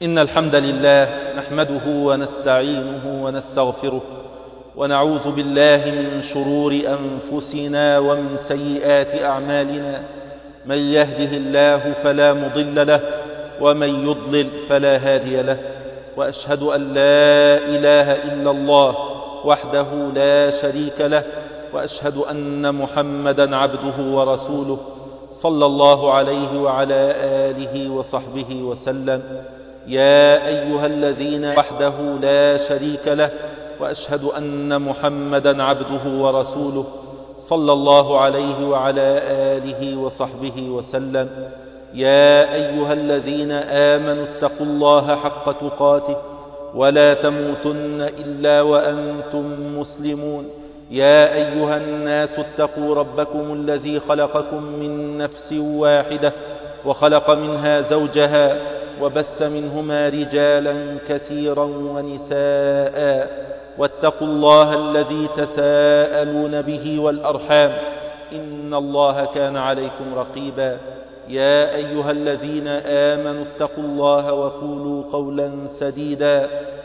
إن الحمد لله نحمده ونستعينه ونستغفره ونعوذ بالله من شرور أنفسنا ومن سيئات أعمالنا. من يهده الله فلا مضل له ومن يضلل فلا هادي له، وأشهد أن لا إله إلا الله وحده لا شريك له، وأشهد أن محمدا عبده ورسوله صلى الله عليه وعلى آله وصحبه وسلم. يا أيها الذين وحده لا شريك له، وأشهد أن محمدا عبده ورسوله صلى الله عليه وعلى آله وصحبه وسلم. يا أيها الذين آمنوا اتقوا الله حق تقاته ولا تموتن إلا وأنتم مسلمون. يا أيها الناس اتقوا ربكم الذي خلقكم من نفس واحدة وخلق منها زوجها وبث منهما رجالا كثيرا ونساء، واتقوا الله الذي تساءلون به والأرحام إن الله كان عليكم رقيبا. يا أيها الذين آمنوا اتقوا الله وقولوا قولا سديدا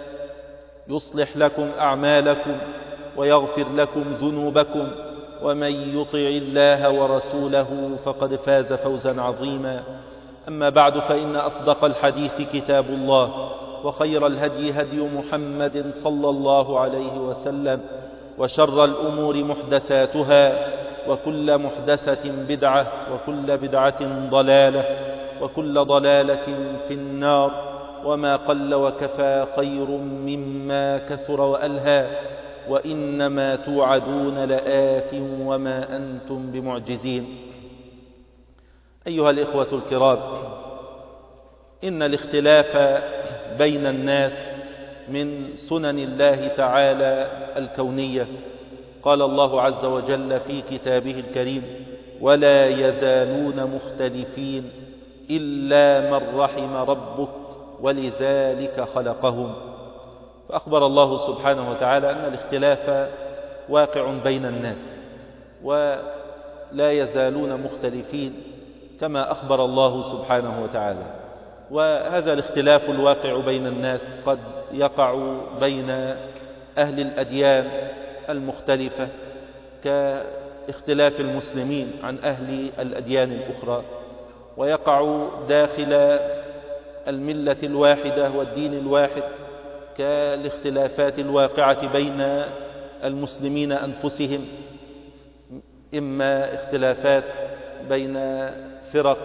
يصلح لكم أعمالكم ويغفر لكم ذنوبكم، ومن يطع الله ورسوله فقد فاز فوزا عظيما. أما بعد، فإن أصدق الحديث كتاب الله، وخير الهدي هدي محمد صلى الله عليه وسلم، وشر الأمور محدثاتها، وكل محدثة بدعة، وكل بدعة ضلالة، وكل ضلالة في النار. وما قل وكفى خير مما كثر وألهى، وإنما توعدون لآت وما أنتم بمعجزين. أيها الإخوة الكرام، إن الاختلاف بين الناس من سنن الله تعالى الكونية. قال الله عز وجل في كتابه الكريم: ولا يزالون مختلفين إلا من رحم ربك ولذلك خلقهم. فأخبر الله سبحانه وتعالى أن الاختلاف واقع بين الناس، ولا يزالون مختلفين كما أخبر الله سبحانه وتعالى. وهذا الاختلاف الواقع بين الناس قد يقع بين أهل الأديان المختلفة، كاختلاف المسلمين عن أهل الأديان الأخرى، ويقع داخل الملة الواحدة والدين الواحد كالاختلافات الواقعة بين المسلمين أنفسهم، إما اختلافات بين فرق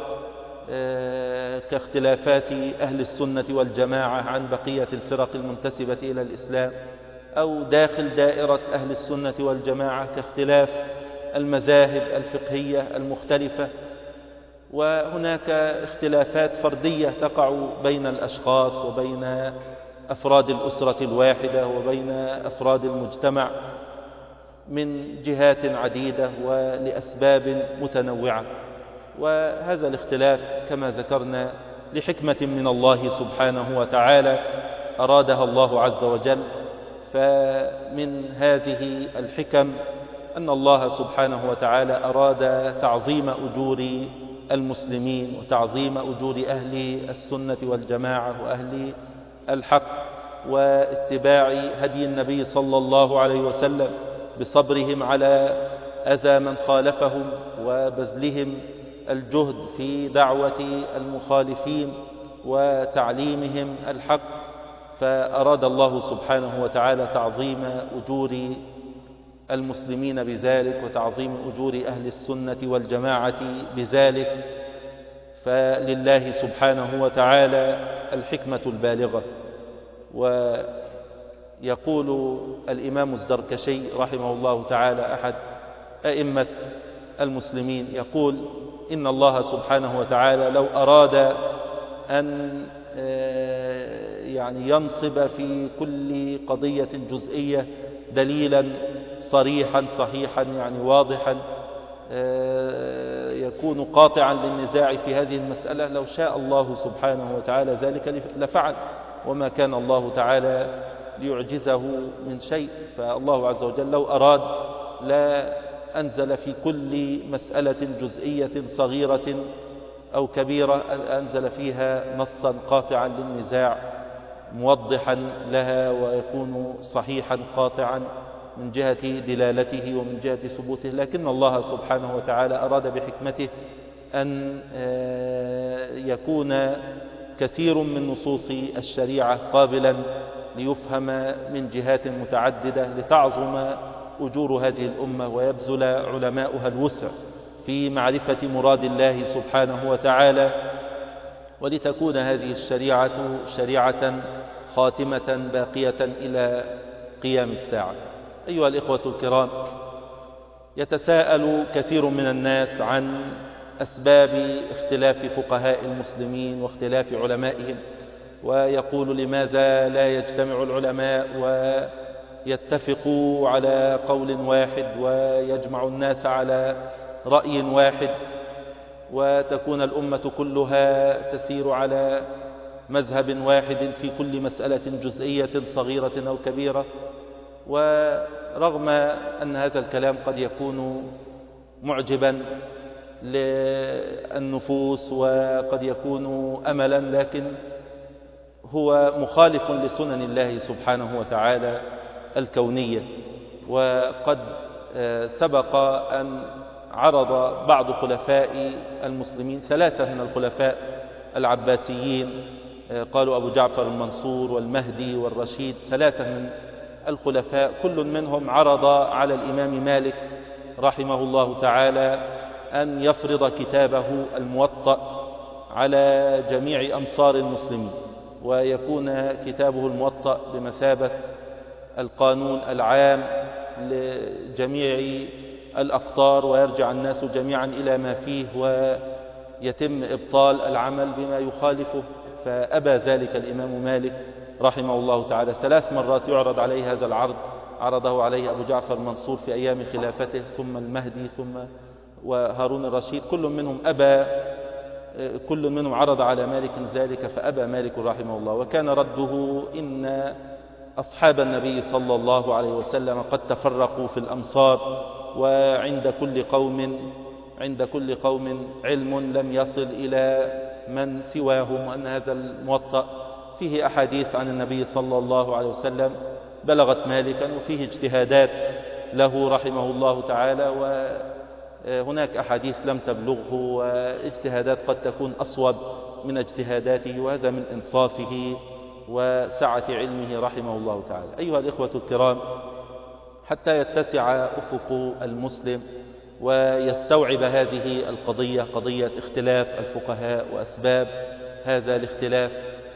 كاختلافات أهل السنة والجماعة عن بقية الفرق المنتسبة إلى الإسلام، أو داخل دائرة أهل السنة والجماعة كاختلاف المذاهب الفقهية المختلفة. وهناك اختلافات فردية تقع بين الأشخاص وبين أفراد الأسرة الواحدة وبين أفراد المجتمع من جهات عديدة ولأسباب متنوعة. وهذا الاختلاف كما ذكرنا لحكمة من الله سبحانه وتعالى أرادها الله عز وجل. فمن هذه الحكم أن الله سبحانه وتعالى أراد تعظيم أجور المسلمين وتعظيم أجور أهل السنة والجماعة وأهل الحق، واتباع هدي النبي صلى الله عليه وسلم بصبرهم على أذى من خالفهم وبذلهم الجهد في دعوة المخالفين وتعليمهم الحق. فأراد الله سبحانه وتعالى تعظيم أجور المسلمين بذلك، وتعظيم أجور أهل السنة والجماعة بذلك. فلله سبحانه وتعالى الحكمة البالغة. ويقول الإمام الزركشي رحمه الله تعالى أحد أئمة المسلمين، يقول: إن الله سبحانه وتعالى لو أراد أن ينصب في كل قضية جزئية دليلا صريحا صحيحا واضحا يكون قاطعا للنزاع في هذه المسألة، لو شاء الله سبحانه وتعالى ذلك لفعل، وما كان الله تعالى ليعجزه من شيء. فالله عز وجل لو أراد لا أنزل في كل مسألة جزئية صغيرة أو كبيرة أنزل فيها نصا قاطعا للنزاع موضحا لها ويكون صحيحا قاطعا من جهة دلالته ومن جهة ثبوته، لكن الله سبحانه وتعالى أراد بحكمته أن يكون كثير من نصوص الشريعة قابلا ليفهم من جهات متعددة لتعظم أجور هذه الأمة ويبذل علماؤها الوسع في معرفة مراد الله سبحانه وتعالى، ولتكون هذه الشريعة شريعة خاتمة باقية إلى قيام الساعة. أيها الإخوة الكرام، يتساءل كثير من الناس عن أسباب اختلاف فقهاء المسلمين واختلاف علمائهم، ويقول لماذا لا يجتمع العلماء ويتفقوا على قول واحد ويجمع الناس على رأي واحد وتكون الأمة كلها تسير على مذهب واحد في كل مسألة جزئية صغيرة أو كبيرة. ورغم أن هذا الكلام قد يكون معجبا للنفوس وقد يكون أملا، لكن هو مخالف لسنن الله سبحانه وتعالى الكونية. وقد سبق أن عرض بعض خلفاء المسلمين، 3 من الخلفاء العباسيين، قالوا أبو جعفر المنصور والمهدي والرشيد، 3 من الخلفاء كل منهم عرض على الإمام مالك رحمه الله تعالى أن يفرض كتابه الموطأ على جميع أمصار المسلمين، ويكون كتابه الموطأ بمثابة القانون العام لجميع الأقطار، ويرجع الناس جميعا إلى ما فيه ويتم إبطال العمل بما يخالفه. فأبى ذلك الإمام مالك رحمه الله تعالى. 3 مرات يعرض عليه هذا العرض، عرضه عليه أبو جعفر المنصور في أيام خلافته، ثم المهدي، ثم وهارون الرشيد، كل منهم عرض على مالك ذلك فأبى مالك رحمه الله. وكان رده: إن أصحاب النبي صلى الله عليه وسلم قد تفرقوا في الأمصار، وعند كل قوم علم لم يصل إلى من سواهم، وأن هذا الموطأ فيه أحاديث عن النبي صلى الله عليه وسلم بلغت مالكا، وفيه اجتهادات له رحمه الله تعالى، وهناك أحاديث لم تبلغه، واجتهادات قد تكون أصوب من اجتهاداته، وهذا من إنصافه وسعة علمه رحمه الله تعالى. أيها الإخوة الكرام، حتى يتسع أفق المسلم ويستوعب هذه القضية، قضية اختلاف الفقهاء وأسباب هذا الاختلاف،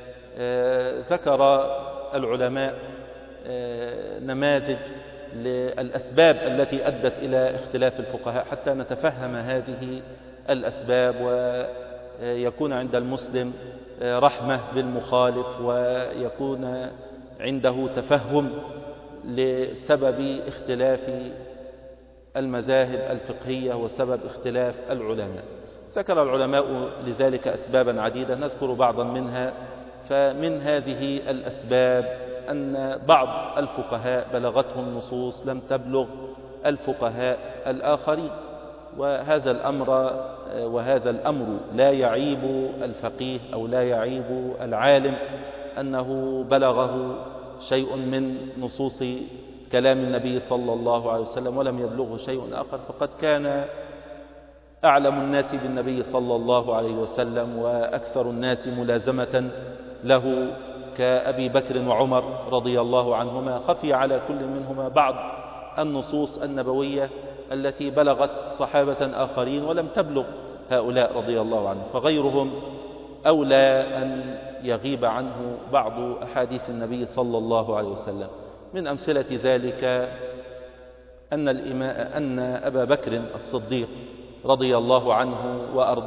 ذكر العلماء نماذج للأسباب التي أدت إلى اختلاف الفقهاء حتى نتفهم هذه الأسباب، ويكون عند المسلم رحمة بالمخالف، ويكون عنده تفهم لسبب اختلاف المذاهب الفقهية وسبب اختلاف العلماء. ذكر العلماء لذلك أسبابا عديدة، نذكر بعضا منها. فمن هذه الأسباب أن بعض الفقهاء بلغتهم نصوص لم تبلغ الفقهاء الآخرين، وهذا الأمر لا يعيب الفقيه أو لا يعيب العالم أنه بلغه شيء من نصوص كلام النبي صلى الله عليه وسلم ولم يبلغه شيء آخر، فقد كان أعلم الناس بالنبي صلى الله عليه وسلم وأكثر الناس ملازمة له كأبي بكر وعمر رضي الله عنهما، خفي على كل منهما بعض النصوص النبوية التي بلغت صحابة آخرين ولم تبلغ هؤلاء رضي الله عنهم، فغيرهم أولى أن يغيب عنه بعض أحاديث النبي صلى الله عليه وسلم. من أمثلة ذلك أن أبا بكر الصديق رضي الله عنه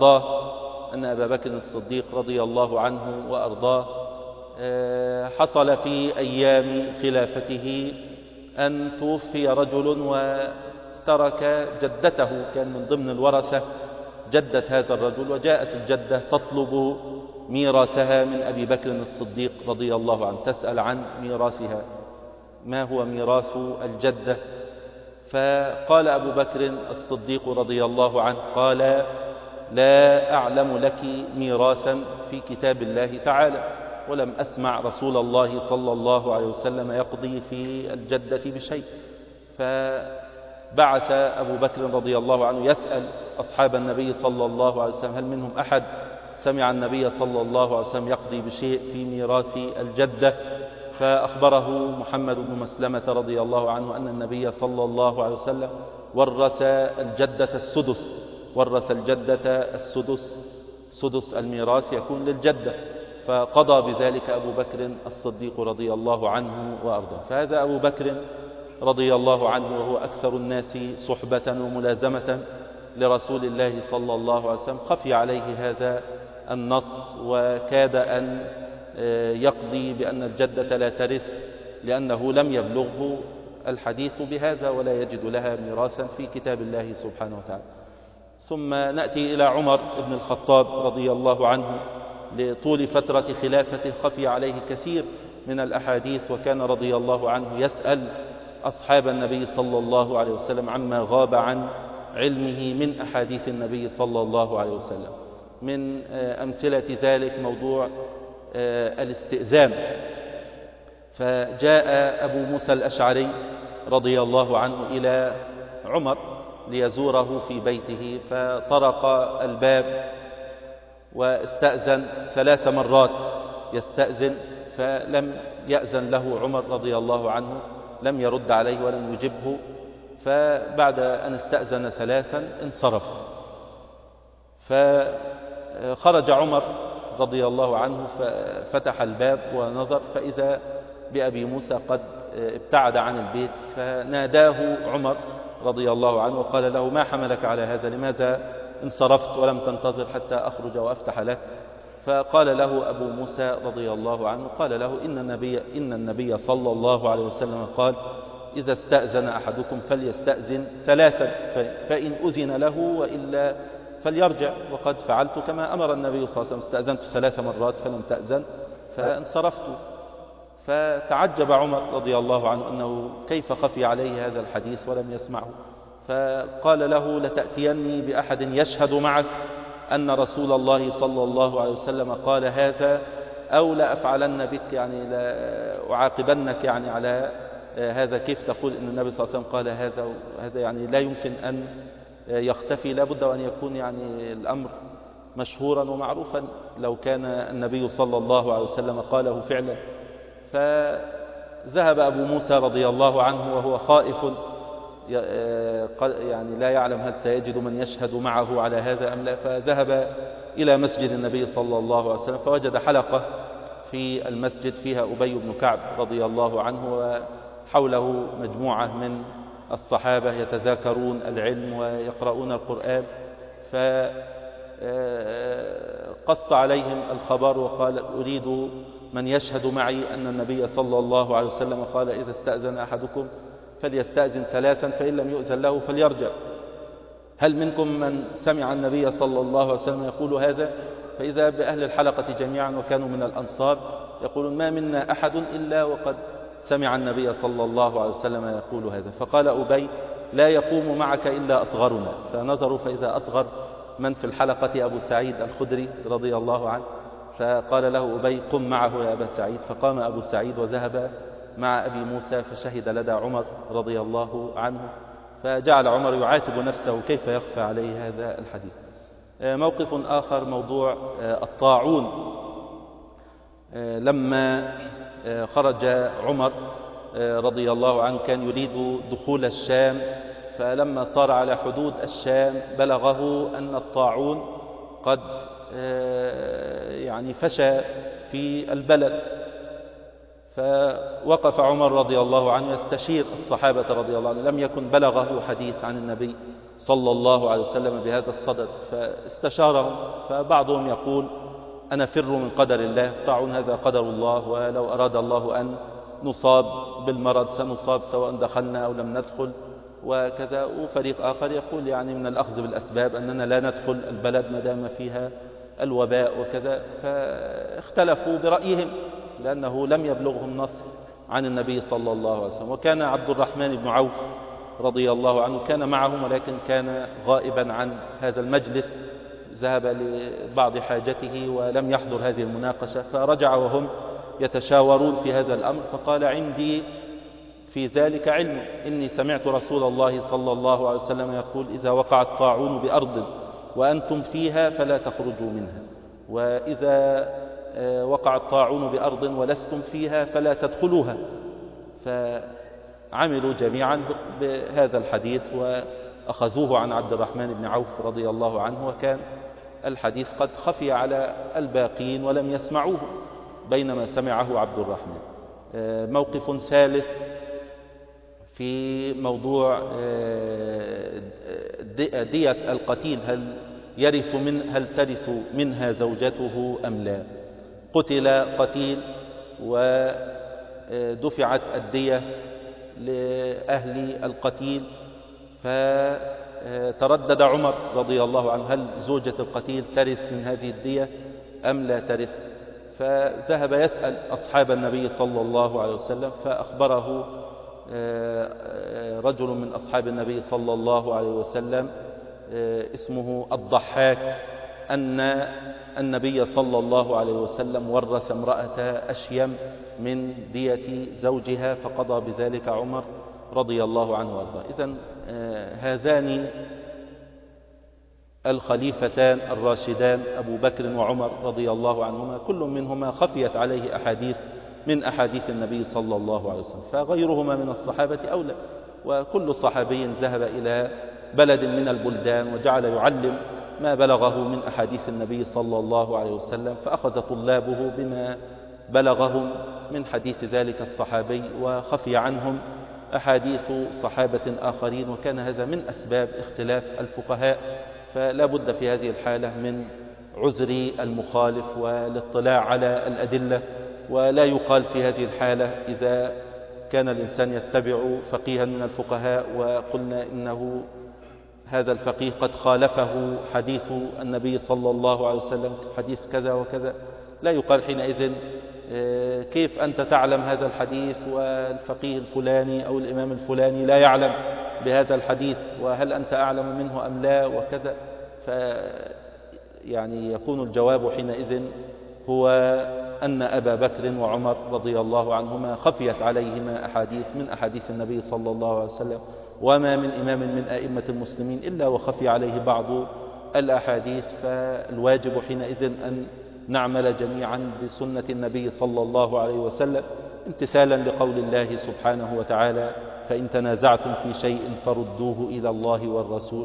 وأرضاه حصل في أيام خلافته أن توفي رجل وترك جدته، كان من ضمن الورثة جدة هذا الرجل، وجاءت الجدة تطلب ميراثها من أبي بكر الصديق رضي الله عنه، تسأل عن ميراثها، ما هو ميراث الجدة؟ فقال أبو بكر الصديق رضي الله عنه، قال: لا أعلم لك ميراثا في كتاب الله تعالى، ولم أسمع رسول الله صلى الله عليه وسلم يقضي في الجدة بشيء. فبعث أبو بكر رضي الله عنه يسأل أصحاب النبي صلى الله عليه وسلم هل منهم أحد سمع النبي صلى الله عليه وسلم يقضي بشيء في ميراث الجدة. فأخبره محمد بن مسلمة رضي الله عنه أن النبي صلى الله عليه وسلم ورث الجدة السدس، سدس الميراث يكون للجدة. فقضى بذلك أبو بكر الصديق رضي الله عنه وأرضاه. فهذا أبو بكر رضي الله عنه وهو أكثر الناس صحبة وملازمة لرسول الله صلى الله عليه وسلم، خفي عليه هذا النص وكاد أن يقضي بأن الجدة لا ترث، لأنه لم يبلغه الحديث بهذا ولا يجد لها ميراثا في كتاب الله سبحانه وتعالى. ثم نأتي إلى عمر بن الخطاب رضي الله عنه. لطول فترة خلافته خفي عليه كثير من الأحاديث، وكان رضي الله عنه يسأل أصحاب النبي صلى الله عليه وسلم عما غاب عن علمه من أحاديث النبي صلى الله عليه وسلم. من أمثلة ذلك موضوع الاستئذان. فجاء أبو موسى الأشعري رضي الله عنه إلى عمر ليزوره في بيته، فطرق الباب واستأذن 3 مرات يستأذن، فلم يأذن له عمر رضي الله عنه، لم يرد عليه ولم يجبه. فبعد أن استأذن 3 انصرف. فخرج عمر رضي الله عنه ففتح الباب ونظر، فإذا بأبي موسى قد ابتعد عن البيت. فناداه عمر رضي الله عنه وقال له ما حملك على هذا؟ لماذا انصرفت ولم تنتظر حتى أخرج وأفتح لك؟ فقال له أبو موسى رضي الله عنه قال له إن النبي صلى الله عليه وسلم قال إذا استأذن أحدكم فليستأذن 3، فإن أذن له وإلا فليرجع، وقد فعلت كما أمر النبي صلى الله عليه وسلم، استأذنت 3 مرات فلم تأذن فانصرفت. فتعجب عمر رضي الله عنه أنه كيف خفي عليه هذا الحديث ولم يسمعه. فقال له لتأتيني بأحد يشهد معك أن رسول الله صلى الله عليه وسلم قال هذا، أو لأفعلن بك، يعني لا أعاقبنك يعني على هذا. كيف تقول إن النبي صلى الله عليه وسلم قال هذا يعني لا يمكن أن يختفي، لا بد أن يكون يعني الأمر مشهورا ومعروفا لو كان النبي صلى الله عليه وسلم قاله فعلا. فذهب أبو موسى رضي الله عنه وهو خائف، يعني لا يعلم هل سيجد من يشهد معه على هذا أم لا. فذهب إلى مسجد النبي صلى الله عليه وسلم، فوجد حلقة في المسجد فيها أبي بن كعب رضي الله عنه، وحوله مجموعة من الصحابة يتذاكرون العلم ويقرؤون القرآن. فقص عليهم الخبر وقال أريد من يشهد معي أن النبي صلى الله عليه وسلم قال إذا استأذن أحدكم فليستأذن 3، فإن لم يؤذن له فليرجع. هل منكم من سمع النبي صلى الله عليه وسلم يقول هذا؟ فإذا بأهل الحلقة جميعا وكانوا من الأنصار يقولون ما منا أحد إلا وقد سمع النبي صلى الله عليه وسلم يقول هذا. فقال أبي لا يقوم معك إلا أصغرنا. فنظروا فإذا أصغر من في الحلقة أبو سعيد الخدري رضي الله عنه. فقال له أبي قم معه يا أبا سعيد. فقام أبو سعيد وذهب مع أبي موسى، فشهد لدى عمر رضي الله عنه. فجعل عمر يعاتب نفسه كيف يخفى عليه هذا الحديث. موقف آخر موضوع الطاعون. لما خرج عمر رضي الله عنه كان يريد دخول الشام، فلما صار على حدود الشام بلغه أن الطاعون قد يعني فشى في البلد. فوقف عمر رضي الله عنه يستشير الصحابة رضي الله عنه، لم يكن بلغه حديث عن النبي صلى الله عليه وسلم بهذا الصدد، فاستشارهم. فبعضهم يقول أنا فر من قدر الله، طاعون هذا قدر الله، ولو أراد الله أن نصاب بالمرض سنصاب سواء دخلنا أو لم ندخل وكذا. وفريق آخر يقول يعني من الأخذ بالأسباب أننا لا ندخل البلد ما دام فيها الوباء وكذا. فاختلفوا برأيهم لأنه لم يبلغهم نص عن النبي صلى الله عليه وسلم. وكان عبد الرحمن بن عوف رضي الله عنه كان معهم، ولكن كان غائبا عن هذا المجلس ذهب لبعض حاجته ولم يحضر هذه المناقشة، فرجع وهم يتشاورون في هذا الأمر، فقال: عندي في ذلك علم، إني سمعت رسول الله صلى الله عليه وسلم يقول: إذا وقع الطاعون بأرض وأنتم فيها فلا تخرجوا منها، وإذا وقع الطاعون بأرض ولستم فيها فلا تدخلوها. فعملوا جميعا بهذا الحديث وأخذوه عن عبد الرحمن بن عوف رضي الله عنه، وكان الحديث قد خفي على الباقين ولم يسمعوه بينما سمعه عبد الرحمن. موقف ثالث في موضوع دية القتيل، هل ترث منها زوجته أم لا؟ قتل قتيل ودفعت الدية لأهل القتيل، فتردد عمر رضي الله عنه: هل زوجة القتيل ترث من هذه الدية أم لا ترث؟ فذهب يسأل أصحاب النبي صلى الله عليه وسلم، فأخبره رجل من أصحاب النبي صلى الله عليه وسلم اسمه الضحاك أن النبي صلى الله عليه وسلم ورث امرأة أشيم من دية زوجها، فقضى بذلك عمر رضي الله عنه وارضاه. إذن هذان الخليفتان الراشدان أبو بكر وعمر رضي الله عنهما كل منهما خفيت عليه أحاديث من أحاديث النبي صلى الله عليه وسلم، فغيرهما من الصحابة أولى. وكل صحابي ذهب إلى بلد من البلدان وجعل يعلم ما بلغه من أحاديث النبي صلى الله عليه وسلم، فأخذ طلابه بما بلغهم من حديث ذلك الصحابي، وخفي عنهم أحاديث صحابة آخرين، وكان هذا من أسباب اختلاف الفقهاء. فلا بد في هذه الحالة من عذر المخالف والاطلاع على الأدلة، ولا يقال في هذه الحالة إذا كان الإنسان يتبع فقيها من الفقهاء وقلنا إنه هذا الفقيه قد خالفه حديث النبي صلى الله عليه وسلم حديث كذا وكذا، لا يقال حينئذ كيف أنت تعلم هذا الحديث والفقيه الفلاني أو الإمام الفلاني لا يعلم بهذا الحديث، وهل أنت أعلم منه أم لا وكذا. يعني يكون الجواب حينئذ هو أن أبا بكر وعمر رضي الله عنهما خفيت عليهما أحاديث من أحاديث النبي صلى الله عليه وسلم، وما من إمام من أئمة المسلمين إلا وخفي عليه بعض الأحاديث. فالواجب حينئذ أن نعمل جميعا بسنة النبي صلى الله عليه وسلم امتثالا لقول الله سبحانه وتعالى: فإن تنازعتم في شيء فردوه إلى الله والرسول،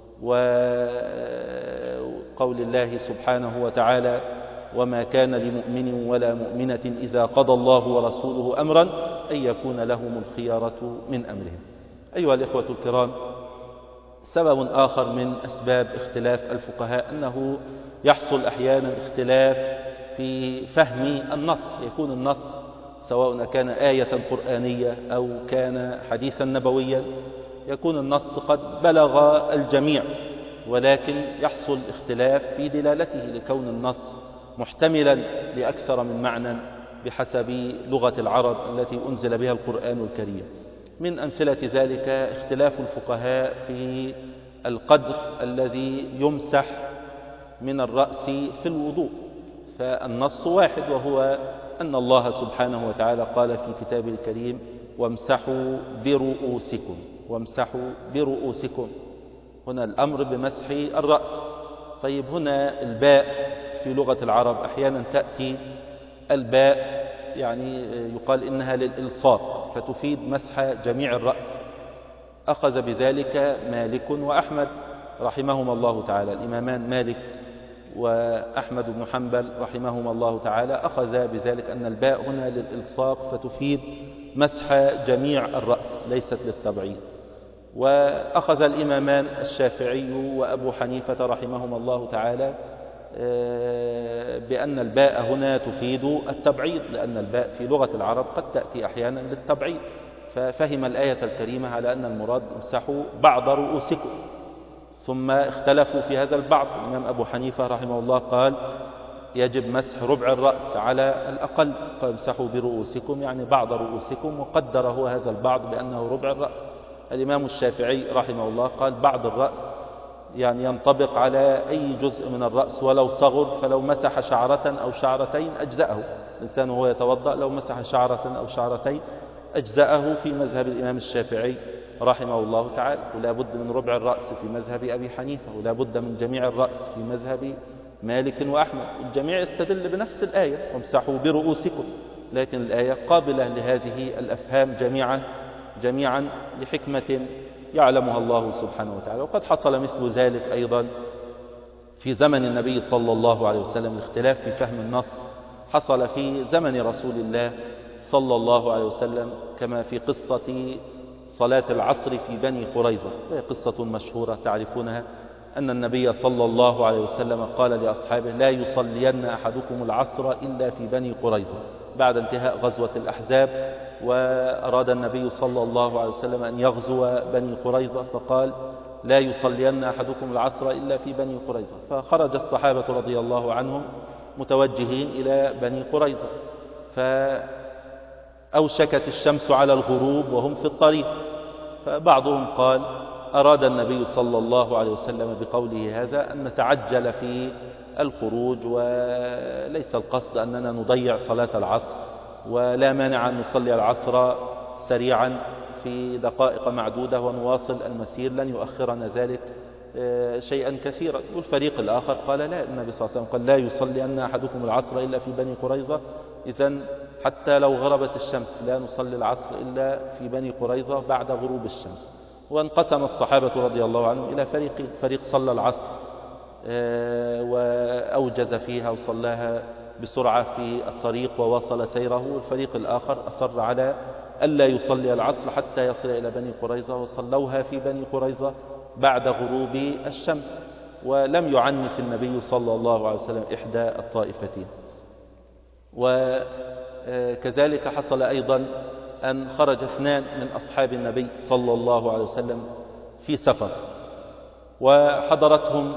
وقول الله سبحانه وتعالى: وما كان لمؤمن ولا مؤمنة إذا قضى الله ورسوله أمرا أن يكون لهم الخيارة من أمرهم. أيها الإخوة الكرام، سبب آخر من أسباب اختلاف الفقهاء أنه يحصل أحيانا اختلاف في فهم النص، يكون النص سواء كان آية قرآنية أو كان حديثا نبويا، يكون النص قد بلغ الجميع، ولكن يحصل اختلاف في دلالته لكون النص محتملا لأكثر من معنى بحسب لغة العرب التي أنزل بها القرآن الكريم. من أمثلة ذلك اختلاف الفقهاء في القدر الذي يمسح من الرأس في الوضوء، فالنص واحد، وهو أن الله سبحانه وتعالى قال في كتابه الكريم: وامسحوا برؤوسكم، وامسحوا برؤوسكم، هنا الأمر بمسح الرأس. طيب هنا الباء في لغة العرب أحيانا تأتي الباء يعني يقال إنها للإلصاق فتفيد مسح جميع الرأس، أخذ بذلك مالك وأحمد رحمهما الله تعالى، الإمامان مالك وأحمد بن حنبل رحمهما الله تعالى أخذ بذلك أن الباء هنا للإلصاق فتفيد مسح جميع الرأس ليست للتبعيد. وأخذ الإمامان الشافعي وأبو حنيفة رحمهما الله تعالى بأن الباء هنا تفيد التبعيض، لأن الباء في لغة العرب قد تأتي أحيانا للتبعيض، ففهم الآية الكريمة على أن المراد امسحوا بعض رؤوسكم. ثم اختلفوا في هذا البعض، الإمام أبو حنيفة رحمه الله قال يجب مسح ربع الرأس على الأقل، قال امسحوا برؤوسكم يعني بعض رؤوسكم، وقدره هذا البعض بأنه ربع الرأس. الإمام الشافعي رحمه الله قال بعض الرأس يعني ينطبق على أي جزء من الرأس ولو صغر، فلو مسح شعرة أو شعرتين أجزأه. الإنسان وهو يتوضأ لو مسح شعرة أو شعرتين أجزأه في مذهب الإمام الشافعي رحمه الله تعالى، ولا بد من ربع الرأس في مذهب أبي حنيفة، ولا بد من جميع الرأس في مذهب مالك وأحمد. الجميع يستدل بنفس الآية وامسحوا برؤوسكم، لكن الآية قابلة لهذه الأفهام جميعا لحكمة يعلمها الله سبحانه وتعالى. وقد حصل مثل ذلك أيضا في زمن النبي صلى الله عليه وسلم. الاختلاف في فهم النص حصل في زمن رسول الله صلى الله عليه وسلم، كما في قصة صلاة العصر في بني قريظة، وهي قصة مشهورة تعرفونها، أن النبي صلى الله عليه وسلم قال لأصحابه: لا يصلين أحدكم العصر إلا في بني قريظة، بعد انتهاء غزوة الأحزاب، وأراد النبي صلى الله عليه وسلم أن يغزو بني قريظة، فقال: لا يصلين أحدكم العصر إلا في بني قريظة. فخرج الصحابة رضي الله عنهم متوجهين إلى بني قريظة، فأوشكت الشمس على الغروب وهم في الطريق، فبعضهم قال: أراد النبي صلى الله عليه وسلم بقوله هذا أن نتعجل في الخروج، وليس القصد أننا نضيع صلاة العصر، ولا مانع أن نصلي العصر سريعا في دقائق معدودة ونواصل المسير، لن يؤخرنا ذلك شيئا كثيرا. والفريق الآخر قال: لا، النبي صلى الله عليه وسلم قال: لا يصلي أن أحدكم العصر إلا في بني قريظة، إذن حتى لو غربت الشمس لا نصلي العصر إلا في بني قريظة بعد غروب الشمس. وانقسم الصحابة رضي الله عنهم إلى فريقين: فريق صلى العصر وأوجز فيها وصلاها بسرعة في الطريق وواصل سيره، والفريق الآخر أصر على ألا يصلي العصر حتى يصل إلى بني قريظة، وصلوها في بني قريظة بعد غروب الشمس، ولم يعنف النبي صلى الله عليه وسلم إحدى الطائفتين. وكذلك حصل أيضا أن خرج 2 من أصحاب النبي صلى الله عليه وسلم في سفر، وحضرتهم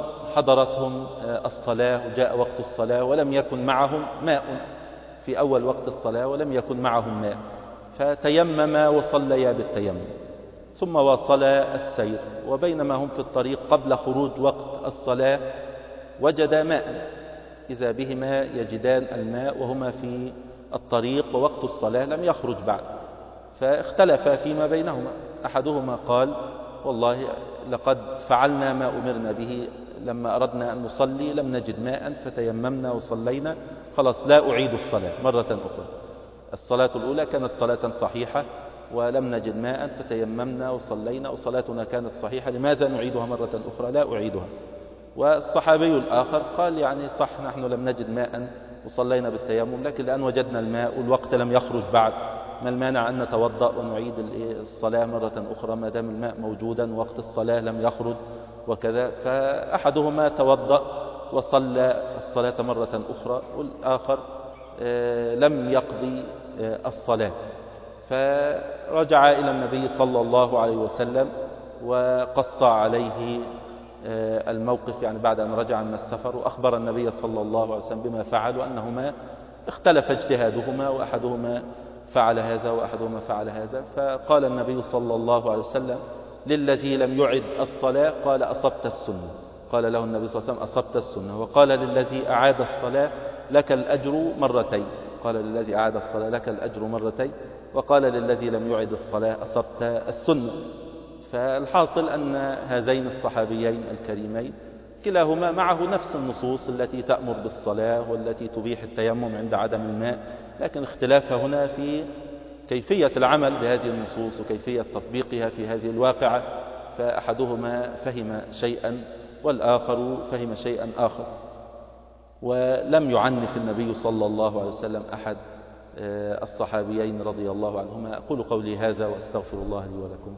الصلاة، وجاء وقت الصلاة ولم يكن معهم ماء في أول وقت الصلاة، ولم يكن معهم ماء، فتيمما وصليا بالتيمم، ثم واصلا السير، وبينما هم في الطريق قبل خروج وقت الصلاة وجدا ماء، إذا بهما يجدان الماء وهما في الطريق ووقت الصلاة لم يخرج بعد، فاختلفا فيما بينهما. أحدهما قال: والله لقد فعلنا ما أمرنا به، لما أردنا أن نصلي لم نجد ماء فتيممنا وصلينا، خلاص لا أعيد الصلاة مرة أخرى، الصلاة الأولى كانت صلاة صحيحة ولم نجد ماء فتيممنا وصلينا وصلاتنا كانت صحيحة، لماذا نعيدها مرة أخرى؟ لا أعيدها. والصحابي الآخر قال: يعني صح، نحن لم نجد ماء وصلينا بالتيمم، لكن الآن وجدنا الماء والوقت لم يخرج بعد، ما المانع أن نتوضأ ونعيد الصلاة مرة أخرى ما دام الماء موجودا وقت الصلاة لم يخرج وكذا. فأحدهما توضأ وصلى الصلاة مرة أخرى، والآخر لم يقضي الصلاة، فرجع إلى النبي صلى الله عليه وسلم وقص عليه الموقف، يعني بعد أن رجع من السفر، وأخبر النبي صلى الله عليه وسلم بما فعل، وأنهما اختلف اجتهادهما، وأحدهما فعل هذا وأحدهما فعل هذا. فقال النبي صلى الله عليه وسلم للذي لم يعد الصلاة: قال أصبت السنة. قال له النبي صلى الله عليه وسلم: أصبت السنة. وقال للذي أعاد الصلاة: لك الأجر مرتين. قال للذي أعاد الصلاة: لك الأجر مرتين. وقال للذي لم يعد الصلاة: أصبت السنة. فالحاصل أن هذين الصحابيين الكريمين كلاهما معه نفس النصوص التي تأمر بالصلاة والتي تبيح التيمم عند عدم الماء، لكن اختلاف هنا في كيفية العمل بهذه النصوص وكيفية تطبيقها في هذه الواقعة، فأحدهما فهم شيئا والآخر فهم شيئا آخر، ولم يعنف النبي صلى الله عليه وسلم أحد الصحابيين رضي الله عنهما. أقول قولي هذا وأستغفر الله لي ولكم.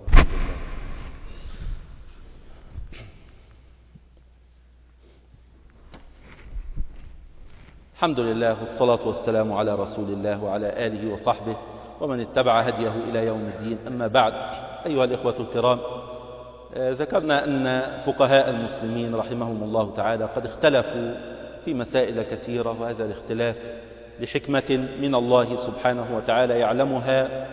الحمد لله والصلاة والسلام على رسول الله وعلى آله وصحبه ومن اتبع هديه إلى يوم الدين. أما بعد، أيها الإخوة الكرام، ذكرنا أن فقهاء المسلمين رحمهم الله تعالى قد اختلفوا في مسائل كثيرة، وهذا الاختلاف لحكمة من الله سبحانه وتعالى يعلمها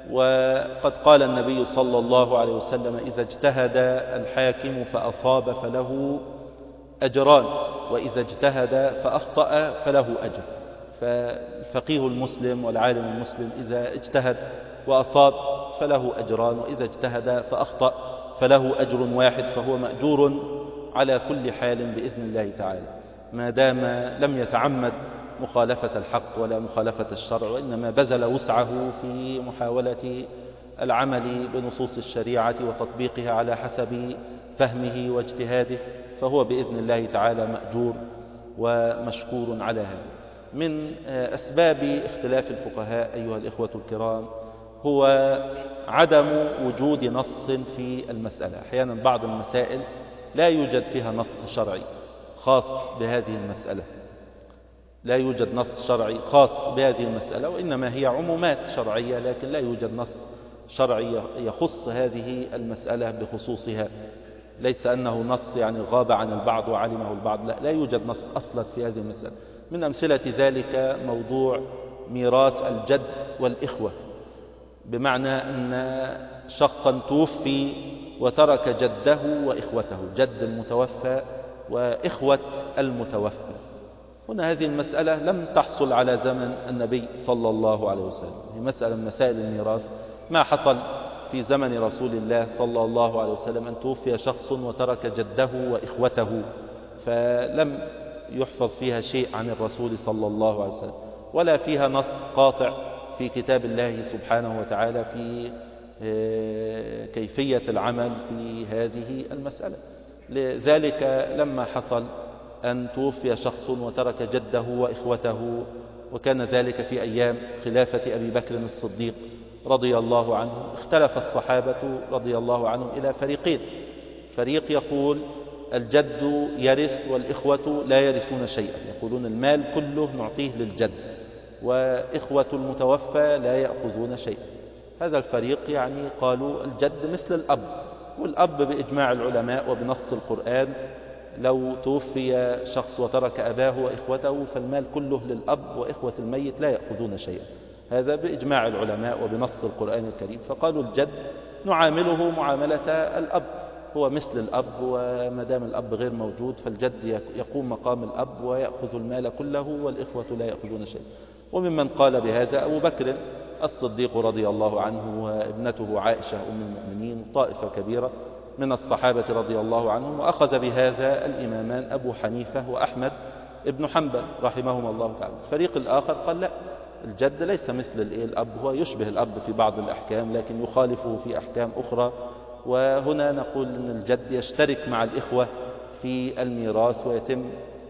وقد قال النبي صلى الله عليه وسلم: إذا اجتهد الحاكم فأصاب فله أجران، وإذا اجتهد فأخطأ فله أجر. فالفقيه المسلم والعالم المسلم إذا اجتهد وأصاب فله أجران، وإذا اجتهد فأخطأ فله أجر واحد، فهو مأجور على كل حال بإذن الله تعالى، ما دام لم يتعمد مخالفة الحق ولا مخالفة الشرع، وإنما بذل وسعه في محاولة العمل بنصوص الشريعة وتطبيقها على حسب فهمه واجتهاده، فهو بإذن الله تعالى مأجور ومشكور على هذا. من أسباب اختلاف الفقهاء أيها الإخوة الكرام هو عدم وجود نص في المسألة. أحيانا بعض المسائل لا يوجد فيها نص شرعي خاص بهذه المسألة، لا يوجد نص شرعي خاص بهذه المسألة، وإنما هي عمومات شرعية، لكن لا يوجد نص شرعي يخص هذه المسألة بخصوصها. ليس أنه نص يعني غاب عن البعض وعلمه البعض، لا يوجد نص أصلا في هذه المسألة. من أمثلة ذلك موضوع ميراث الجد والإخوة، بمعنى أن شخصا توفي وترك جده وإخوته، جد المتوفى وإخوة المتوفى. هنا هذه المسألة لم تحصل على زمن النبي صلى الله عليه وسلم، هي مسألة من مسائل الميراث ما حصل في زمن رسول الله صلى الله عليه وسلم، أن توفي شخص وترك جده وإخوته، فلم يحفظ فيها شيء عن الرسول صلى الله عليه وسلم، ولا فيها نص قاطع في كتاب الله سبحانه وتعالى في كيفية العمل في هذه المسألة. لذلك لما حصل أن توفي شخص وترك جده وإخوته، وكان ذلك في أيام خلافة أبي بكر الصديق رضي الله عنه، اختلف الصحابة رضي الله عنهم إلى فريقين. فريق يقول الجد يرث والإخوة لا يرثون شيئا، يقولون المال كله نعطيه للجد، وإخوة المتوفى لا يأخذون شيئا. هذا الفريق يعني قالوا الجد مثل الأب، والأب بإجماع العلماء وبنص القرآن لو توفي شخص وترك أباه وإخوته فالمال كله للأب، وإخوة الميت لا يأخذون شيئا، هذا بإجماع العلماء وبنص القرآن الكريم. فقالوا الجد نعامله معاملة الأب، هو مثل الأب، وما دام الأب غير موجود فالجد يقوم مقام الأب ويأخذ المال كله، والإخوة لا يأخذون شيئا. وممن قال بهذا أبو بكر الصديق رضي الله عنه وابنته عائشة أم المؤمنين، طائفة كبيرة من الصحابة رضي الله عنهم. وأخذ بهذا الإمامان أبو حنيفة وأحمد ابن حنبل رحمهم الله تعالى. الفريق الآخر قال لا، الجد ليس مثل الأب، هو يشبه الأب في بعض الأحكام لكن يخالفه في أحكام أخرى. وهنا نقول أن الجد يشترك مع الإخوة في الميراث، ويتم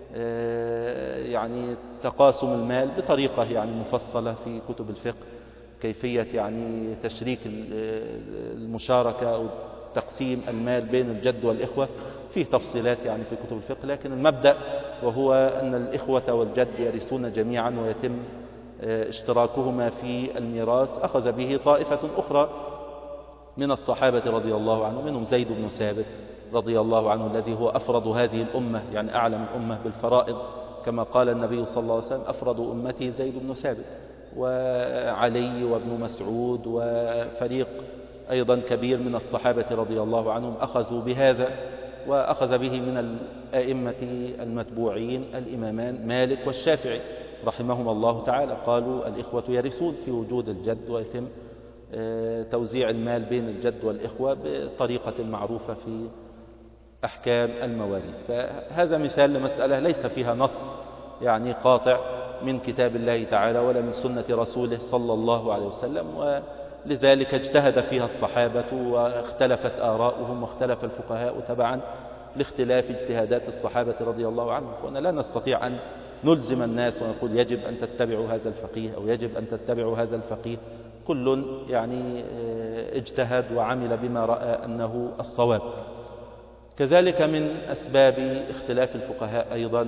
يعني تقاسم المال بطريقة يعني مفصلة في كتب الفقه، كيفية يعني تشريك المشاركة أو تقسيم المال بين الجد والإخوة، فيه تفصيلات يعني في كتب الفقه، لكن المبدأ وهو أن الإخوة والجد يرثون جميعا ويتم اشتراكهما في الميراث. أخذ به طائفة أخرى من الصحابة رضي الله عنهم، منهم زيد بن ثابت رضي الله عنه الذي هو أفرض هذه الأمة، يعني أعلم الأمة بالفرائض، كما قال النبي صلى الله عليه وسلم أفرض أمتي زيد بن ثابت، وعلي وابن مسعود وفريق أيضا كبير من الصحابة رضي الله عنهم أخذوا بهذا. وأخذ به من الأئمة المتبوعين الإمامان مالك والشافعي رحمهما الله تعالى، قالوا الإخوة يرثون في وجود الجد، ويتم توزيع المال بين الجد والإخوة بطريقة المعروفة في أحكام المواريث. فهذا مثال لمسألة ليس فيها نص يعني قاطع من كتاب الله تعالى ولا من سنة رسوله صلى الله عليه وسلم، ولذلك اجتهد فيها الصحابة واختلفت آراؤهم واختلف الفقهاء تبعا لاختلاف اجتهادات الصحابة رضي الله عنهم. فهنا لا نستطيع أن نلزم الناس ونقول يجب أن تتبعوا هذا الفقيه أو يجب أن تتبعوا هذا الفقيه، كل يعني اجتهد وعمل بما رأى أنه الصواب. كذلك من أسباب اختلاف الفقهاء أيضا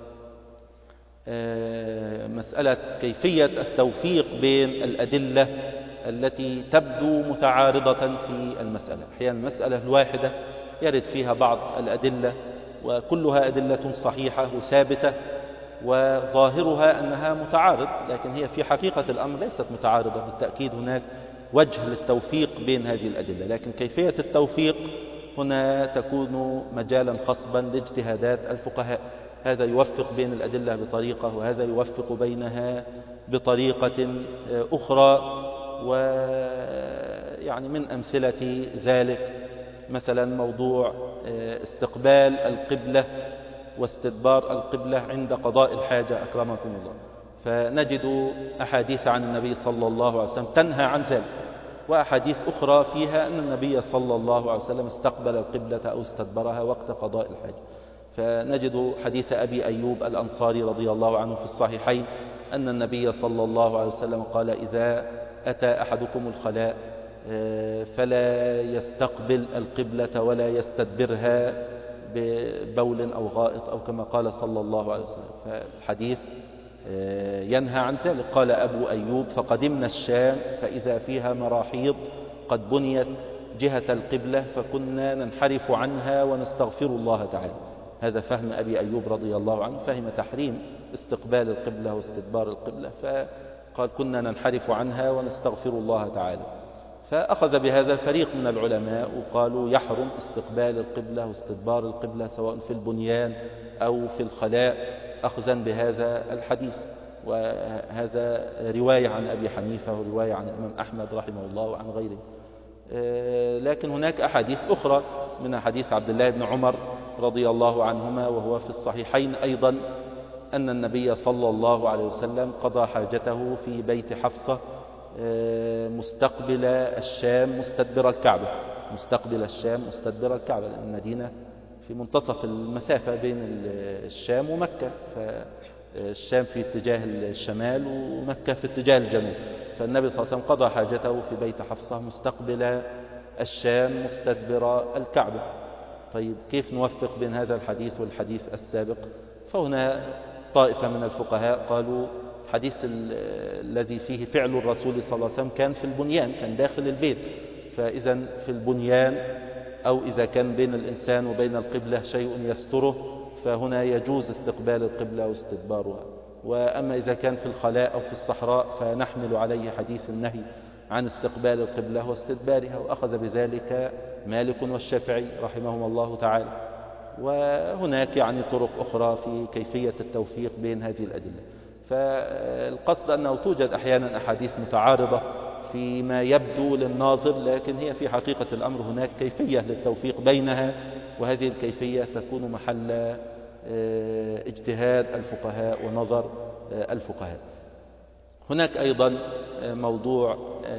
مسألة كيفية التوفيق بين الأدلة التي تبدو متعارضة في المسألة. أحيانا المسألة الواحدة يرد فيها بعض الأدلة وكلها أدلة صحيحة وثابتة وظاهرها أنها متعارض، لكن هي في حقيقة الأمر ليست متعارضة. بالتأكيد هناك وجه للتوفيق بين هذه الأدلة، لكن كيفية التوفيق هنا تكون مجالا خصبا لاجتهادات الفقهاء، هذا يوفق بين الأدلة بطريقة وهذا يوفق بينها بطريقة أخرى. ويعني من أمثلة ذلك مثلا موضوع استقبال القبلة واستدبار القبلة عند قضاء الحاجة أكرمكم الله، فنجد أحاديث عن النبي صلى الله عليه وسلم تنهى عن ذلك، وأحاديث أخرى فيها أن النبي صلى الله عليه وسلم استقبل القبلة أو استدبرها وقت قضاء الحاجة. فنجد حديث أبي أيوب الأنصاري رضي الله عنه في الصحيحين أن النبي صلى الله عليه وسلم قال: إذا أتى أحدكم الخلاء فلا يستقبل القبلة ولا يستدبرها ببول أو غائط، أو كما قال صلى الله عليه وسلم. فالحديث ينهى عن ذلك. قال أبو أيوب: فقدمنا الشام فإذا فيها مراحيض قد بنيت جهة القبلة فكنا ننحرف عنها ونستغفر الله تعالى. هذا فهم أبي أيوب رضي الله عنه، فهم تحريم استقبال القبلة واستدبار القبلة، فقال: كنا ننحرف عنها ونستغفر الله تعالى. فأخذ بهذا فريق من العلماء وقالوا يحرم استقبال القبلة واستدبار القبلة سواء في البنيان أو في الخلاء، أخذا بهذا الحديث. وهذا رواية عن أبي حنيفة ورواية عن الإمام أحمد رحمه الله وعن غيره. لكن هناك أحاديث أخرى، من حديث عبد الله بن عمر رضي الله عنهما وهو في الصحيحين أيضا، أن النبي صلى الله عليه وسلم قضى حاجته في بيت حفصة مستقبل الشام مستدبر الكعبة. مستقبل الشام مستدبر الكعبة، لأن المدينة في منتصف المسافة بين الشام ومكة، فالشام في اتجاه الشمال ومكة في اتجاه الجنوب. فالنبي صلى الله عليه وسلم قضى حاجته في بيت حفصة مستقبل الشام مستدبر الكعبة. طيب كيف نوفق بين هذا الحديث والحديث السابق؟ فهنا طائفة من الفقهاء قالوا الحديث الذي فيه فعل الرسول صلى الله عليه وسلم كان في البنيان، كان داخل البيت، فإذا في البنيان أو إذا كان بين الإنسان وبين القبلة شيء يستره فهنا يجوز استقبال القبلة واستدبارها. وأما إذا كان في الخلاء أو في الصحراء فنحمل عليه حديث النهي عن استقبال القبلة واستدبارها. وأخذ بذلك مالك والشافعي رحمهم الله تعالى. وهناك يعني طرق أخرى في كيفية التوفيق بين هذه الأدلة. فالقصد أنه توجد أحيانا أحاديث متعارضة فيما يبدو للناظر، لكن هي في حقيقة الأمر هناك كيفية للتوفيق بينها، وهذه الكيفية تكون محل اجتهاد الفقهاء ونظر الفقهاء. هناك أيضا موضوع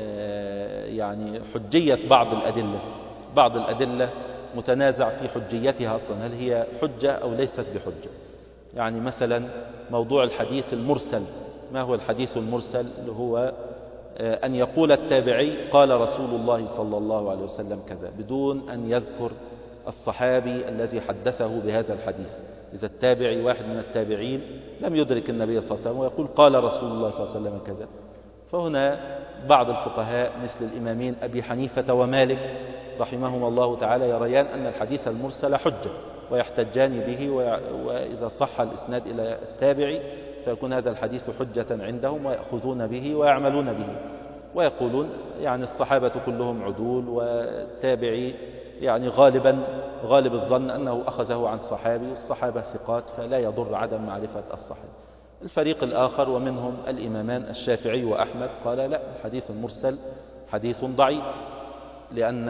يعني حجية بعض الأدلة متنازع في حجيتها أصلا، هل هي حجة أو ليست بحجة. يعني مثلا موضوع الحديث المرسل. ما هو الحديث المرسل؟ اللي هو أن يقول التابعي قال رسول الله صلى الله عليه وسلم كذا، بدون أن يذكر الصحابي الذي حدثه بهذا الحديث. إذا التابعي واحد من التابعين لم يدرك النبي صلى الله عليه وسلم ويقول قال رسول الله صلى الله عليه وسلم كذا، فهنا بعض الفقهاء مثل الإمامين أبي حنيفة ومالك رحمهما الله تعالى يريان أن الحديث المرسل حجة ويحتجان به، وإذا صح الإسناد إلى التابعي فيكون هذا الحديث حجة عندهم ويأخذون به ويعملون به، ويقولون يعني الصحابة كلهم عدول، والتابعي يعني غالب الظن أنه أخذه عن صحابي، والصحابة ثقات فلا يضر عدم معرفة الصحابي. الفريق الآخر ومنهم الإمامان الشافعي وأحمد قال لا، الحديث المرسل حديث ضعيف، لأن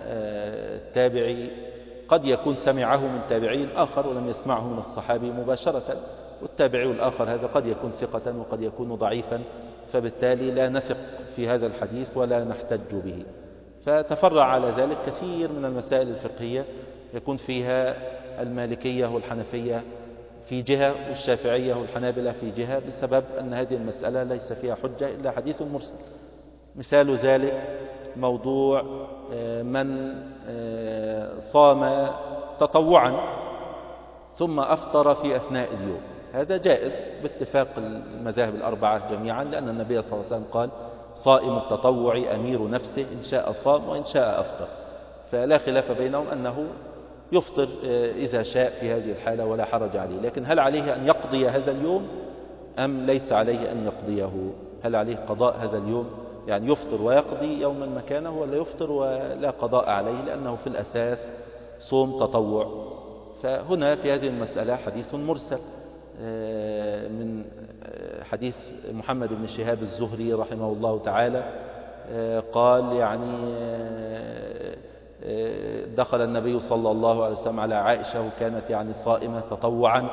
التابعي قد يكون سمعه من تابعي آخر ولم يسمعه من الصحابي مباشرة، والتابعي الآخر هذا قد يكون ثقة وقد يكون ضعيفا، فبالتالي لا نثق في هذا الحديث ولا نحتج به. فتفرع على ذلك كثير من المسائل الفقهية يكون فيها المالكية والحنفية في جهة والشافعية والحنابلة في جهة، بسبب أن هذه المسألة ليس فيها حجة إلا حديث مرسل. مثال ذلك موضوع من صام تطوعا ثم أفطر في أثناء اليوم، هذا جائز باتفاق المذاهب الأربعة جميعا، لأن النبي صلى الله عليه وسلم قال صائم التطوع أمير نفسه، إن شاء صام وإن شاء أفطر، فلا خلاف بينهم أنه يفطر إذا شاء في هذه الحالة ولا حرج عليه. لكن هل عليه أن يقضي هذا اليوم أم ليس عليه أن يقضيه؟ هل عليه قضاء هذا اليوم يعني يفطر ويقضي يوما مكانه، ولا يفطر ولا قضاء عليه لأنه في الأساس صوم تطوع. فهنا في هذه المسألة حديث مرسل من حديث محمد بن شهاب الزهري رحمه الله تعالى قال يعني دخل النبي صلى الله عليه وسلم على عائشة وكانت يعني صائمة تطوعا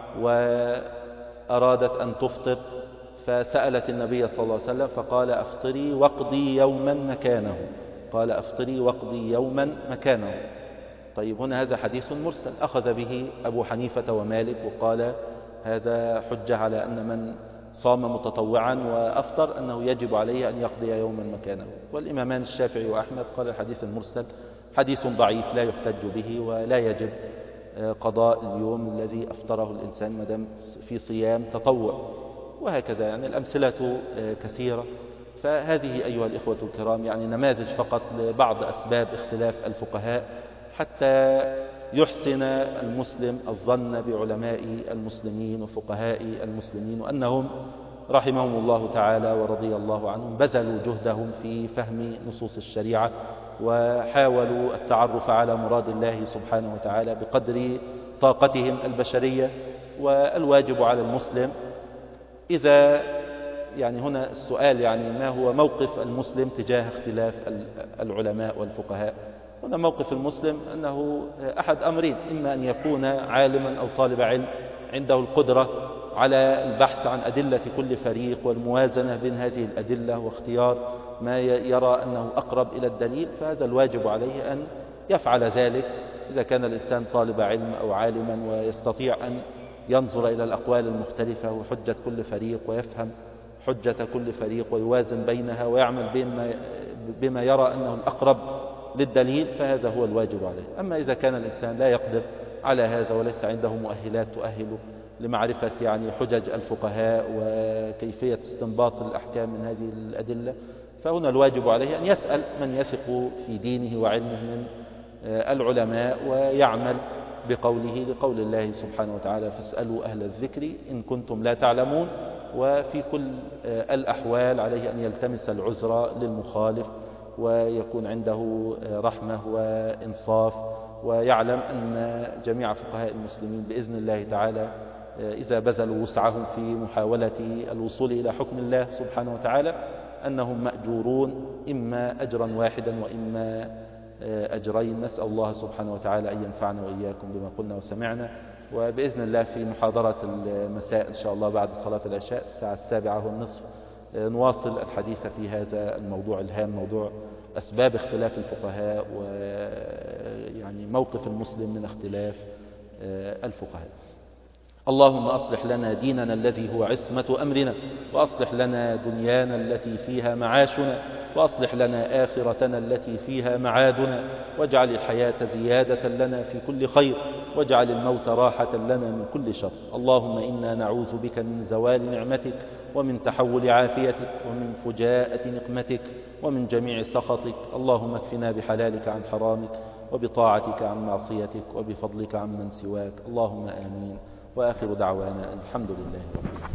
وأرادت أن تفطر، فسألت النبي صلى الله عليه وسلم فقال أفطري واقضي يوما مكانه، قال أفطري واقضي يوما مكانه. طيب هنا هذا حديث مرسل أخذ به أبو حنيفة ومالك وقال هذا حجة على أن من صام متطوعا وأفطر أنه يجب عليه أن يقضي يوما مكانه. والإمامان الشافعي وأحمد قال الحديث المرسل حديث ضعيف لا يحتج به ولا يجب قضاء اليوم الذي أفطره الإنسان مدام في صيام تطوع. وهكذا يعني الأمثلة كثيرة. فهذه أيها الإخوة الكرام يعني نماذج فقط لبعض أسباب اختلاف الفقهاء حتى يحسن المسلم الظن بعلماء المسلمين وفقهاء المسلمين، وأنهم رحمهم الله تعالى ورضي الله عنهم بذلوا جهدهم في فهم نصوص الشريعة وحاولوا التعرف على مراد الله سبحانه وتعالى بقدر طاقتهم البشرية. والواجب على المسلم إذا يعني هنا السؤال يعني ما هو موقف المسلم تجاه اختلاف العلماء والفقهاء؟ هنا موقف المسلم أنه أحد أمرين: إما أن يكون عالما أو طالب علم عنده القدرة على البحث عن أدلة كل فريق والموازنة بين هذه الأدلة واختيار ما يرى أنه أقرب إلى الدليل، فهذا الواجب عليه أن يفعل ذلك إذا كان الإنسان طالب علم أو عالما ويستطيع أن ينظر إلى الأقوال المختلفة وحجة كل فريق ويفهم حجة كل فريق ويوازن بينها ويعمل بما يرى أنه الأقرب للدليل، فهذا هو الواجب عليه. أما إذا كان الإنسان لا يقدر على هذا وليس عنده مؤهلات تؤهله لمعرفة يعني حجج الفقهاء وكيفية استنباط الأحكام من هذه الأدلة، فهنا الواجب عليه أن يسأل من يثق في دينه وعلمه من العلماء ويعمل بقوله لقول الله سبحانه وتعالى: فاسألوا أهل الذكر إن كنتم لا تعلمون. وفي كل الأحوال عليه أن يلتمس العذر للمخالف ويكون عنده رحمة وإنصاف، ويعلم أن جميع فقهاء المسلمين بإذن الله تعالى إذا بذلوا وسعهم في محاولة الوصول إلى حكم الله سبحانه وتعالى أنهم مأجورون إما أجرا واحدا وإما أجرين. نسأل الله سبحانه وتعالى أن ينفعنا وإياكم بما قلنا وسمعنا. وبإذن الله في محاضرة المساء إن شاء الله بعد صلاة العشاء الساعة 7:30 نواصل الحديث في هذا الموضوع الهام، موضوع أسباب اختلاف الفقهاء ويعني موقف المسلم من اختلاف الفقهاء. اللهم أصلح لنا ديننا الذي هو عصمة أمرنا، وأصلح لنا دنيانا التي فيها معاشنا، وأصلح لنا آخرتنا التي فيها معادنا، واجعل الحياة زيادة لنا في كل خير، واجعل الموت راحة لنا من كل شر. اللهم إنا نعوذ بك من زوال نعمتك ومن تحول عافيتك ومن فجاءة نقمتك ومن جميع سخطك. اللهم اكفنا بحلالك عن حرامك وبطاعتك عن معصيتك وبفضلك عن من سواك. اللهم آمين. وآخر دعوانا الحمد لله رب العالمين.